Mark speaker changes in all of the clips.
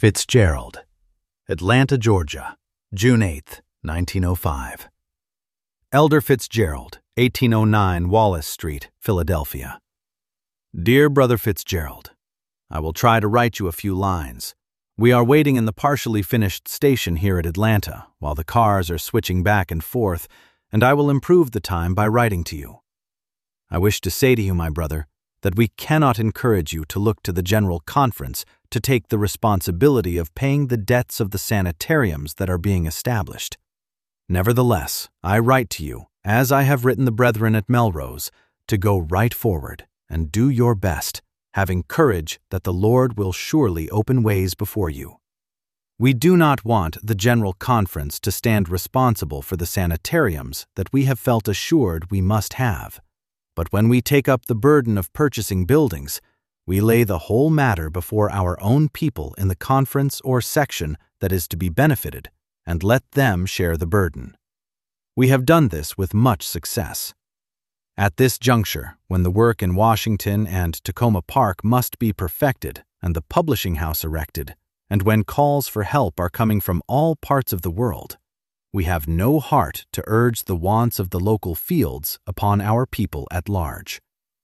Speaker 1: Fitzgerald, Atlanta, Georgia, June 8, 1905. Elder Fitzgerald, 1809 Wallace Street, Philadelphia. Dear Brother Fitzgerald, I will try to write you a few lines. We are waiting in the partially finished station here at Atlanta while the cars are switching back and forth, and I will improve the time by writing to you. I wish to say to you, my brother, that we cannot encourage you to look to the General Conference to take the responsibility of paying the debts of the sanitariums that are being established. Nevertheless, I write to you, as I have written the brethren at Melrose, to go right forward and do your best, having courage that the Lord will surely open ways before you. We do not want the General Conference to stand responsible for the sanitariums that we have felt assured we must have. But when we take up the burden of purchasing buildings, we lay the whole matter before our own people in the conference or section that is to be benefited, and let them share the burden. We have done this with much success. At this juncture, when the work in Washington and Tacoma Park must be perfected and the publishing house erected, and when calls for help are coming from all parts of the world, we have no heart to urge the wants of the local fields upon our people at large.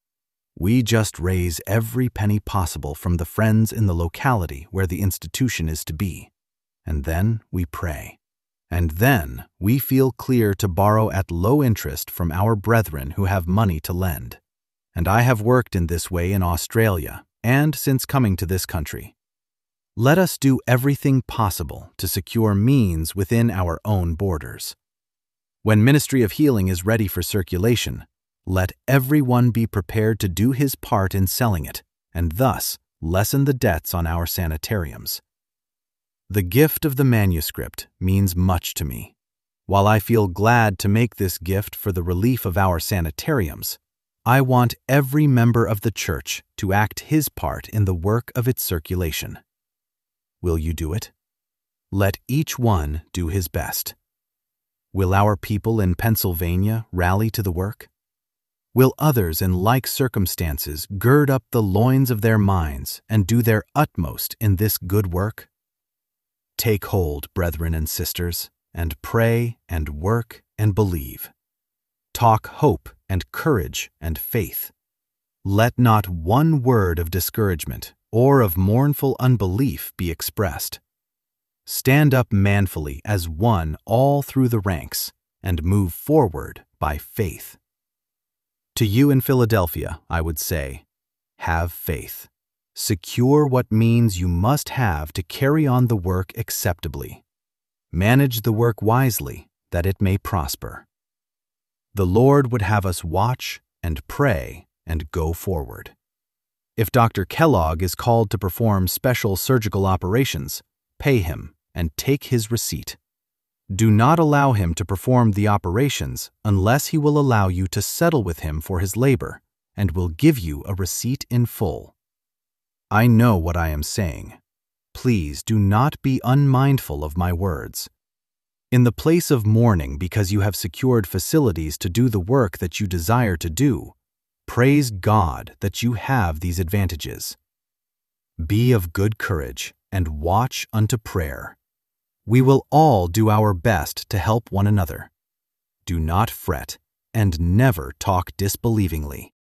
Speaker 1: We just raise every penny possible from the friends in the locality where the institution is to be, and then we pray. And then we feel clear to borrow at low interest from our brethren who have money to lend. And I have worked in this way in Australia and since coming to this country. Let us do everything possible to secure means within our own borders. When Ministry of Healing is ready for circulation, let everyone be prepared to do his part in selling it, and thus lessen the debts on our sanitariums. The gift of the manuscript means much to me. While I feel glad to make this gift for the relief of our sanitariums, I want every member of the church to act his part in the work of its circulation. Will you do it? Let each one do his best. Will our people in Pennsylvania rally to the work? Will others in like circumstances gird up the loins of their minds and do their utmost in this good work? Take hold, brethren and sisters, and pray and work and believe. Talk hope and courage and faith. Let not one word of discouragement or of mournful unbelief be expressed. Stand up manfully as one all through the ranks and move forward by faith. To you in Philadelphia, I would say, have faith. Secure what means you must have to carry on the work acceptably. Manage the work wisely, that it may prosper. The Lord would have us watch and pray and go forward. If Dr. Kellogg is called to perform special surgical operations, pay him and take his receipt. Do not allow him to perform the operations unless he will allow you to settle with him for his labor and will give you a receipt in full. I know what I am saying. Please do not be unmindful of my words. In the place of mourning because you have secured facilities to do the work that you desire to do, praise God that you have these advantages. Be of good courage and watch unto prayer. We will all do our best to help one another. Do not fret and never talk disbelievingly.